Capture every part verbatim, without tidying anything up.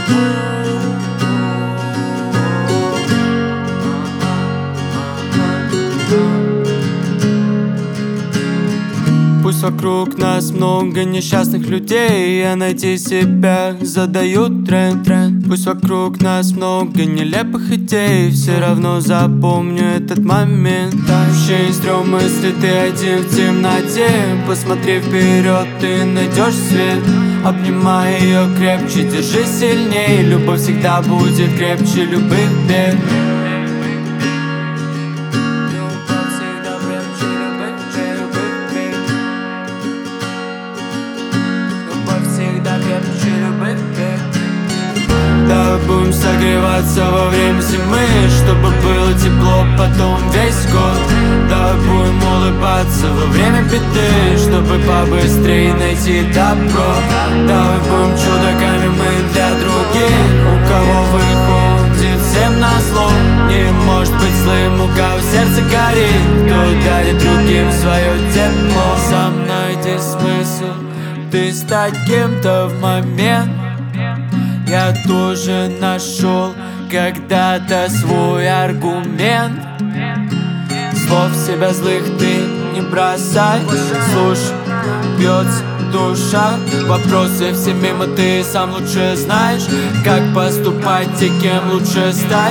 Пусть вокруг нас много несчастных людей, а найти себя задают тренд, тренд. Пусть вокруг нас много нелепых идей, все равно запомню этот момент. Ощущение стрём, если ты один в темноте. Посмотри вперед, ты найдешь свет. Обнимай ее крепче, держи сильней. Любовь всегда будет крепче любых бед. Давай будем согреваться во время зимы, чтобы было тепло потом весь год. Давай будем улыбаться во время беды, чтобы побыстрее найти добро. Давай будем чудаками мы для других, у кого выходит всем назло. Не может быть злым, у кого сердце горит, кто дарит другим свое тепло. Сам найди смысл, ты стать кем-то в момент. Я тоже нашел когда-то свой аргумент. Слов себя злых ты не бросай. Слушай, бьется душа, вопросы все мимо, ты сам лучше знаешь, как поступать и кем лучше стать.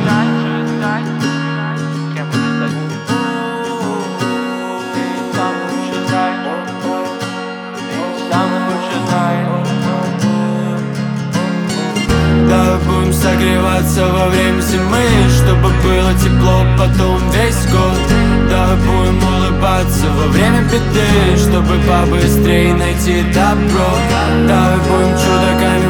Давай будем согреваться во время зимы, чтобы было тепло потом весь год. Давай будем улыбаться во время беды, чтобы побыстрее найти добро. Давай будем чудаками